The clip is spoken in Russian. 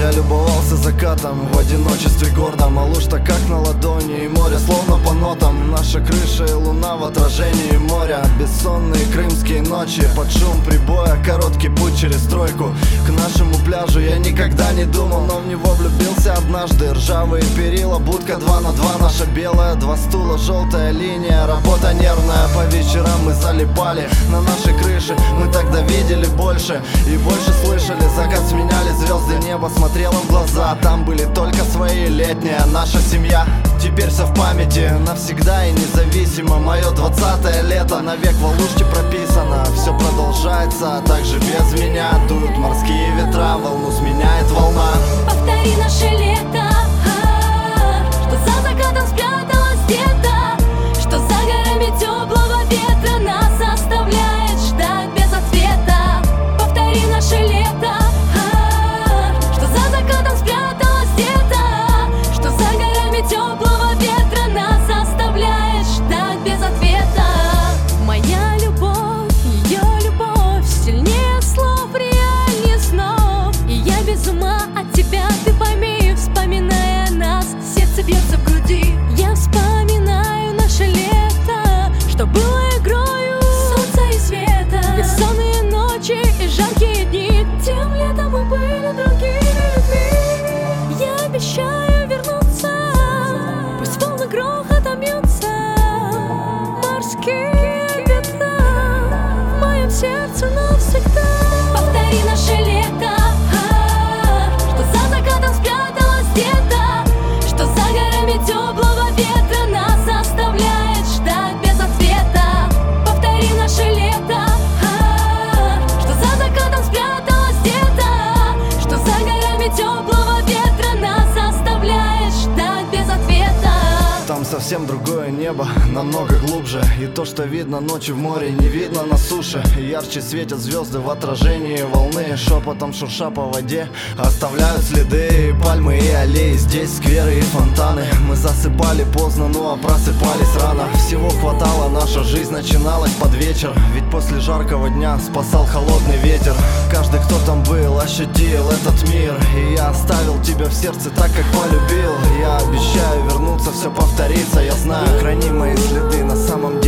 Я любовался закатом в одиночестве гордом, а луж так как на ладони, и море словно по нотам. Наша крыша и луна в отражении моря. Бессонные крымские ночи под шум прибоя. Короткий путь через стройку к нашему пляжу. Я никогда не думал, но в него влюбился однажды. Ржавые перила, будка 2 на 2, наша белая, 2 стула, желтая линия. Работа нервная, по вечерам мы залипали на нашей крыше. Мы тогда видели больше и больше слышали. Закат сменяли звезды, небо смотрело в глаза. Там были только свои, летняя наша семья. Теперь все в памяти, навсегда и независимо. Мое 20-е лето, навек в Алуште прописано. Все продолжается, а также без меня. Дуют морские ветра, волну сменяет волна. Повтори наше лето, что за закатом спряталось где-то, что за горами теплого ветра нас оставляет ждать без ответа. Повтори наше лето, что за закатом спряталось где-то, что за горами теплого ветра нас оставляет ждать без ответа. Моя любовь, ее любовь сильнее слов, реальнее снов. И я без ума от тебя, ты пойми, вспоминая нас, сердце бьется в груди. Я вспоминаю наше лето, что было игрою солнца и света. Бессонные ночи и жаркие дни, тем летом мы были другими людьми. Я обещаю вернуться, пусть волны грохотом бьются. Морские ветра в моем сердце навсегда. Повтори наше лето, что за закатом спряталось где-то, что за горами теплого ветра нас оставляет ждать без ответа. Повтори наше лето, что за закатом спряталось где-то, что за горами теплого ветра нас оставляет ждать без ответа. Там совсем другое небо, намного глубже. И то, что видно ночью в море, не видно на суше. Ярче светят звезды в отражении волны. Шепотом шурша по воде оставляют следы. Пальмы и аллеи, здесь скверы и фонтаны. Мы засыпали поздно, ну а просыпались рано. Всего хватало, наша жизнь начиналась под вечер. Ведь после жаркого дня спасал холодный ветер. Каждый, кто там был, ощутил этот мир. И я оставил тебя в сердце так, как полюбил. Я обещаю вернуться, все повторится, я знаю. Храни мои следы, на самом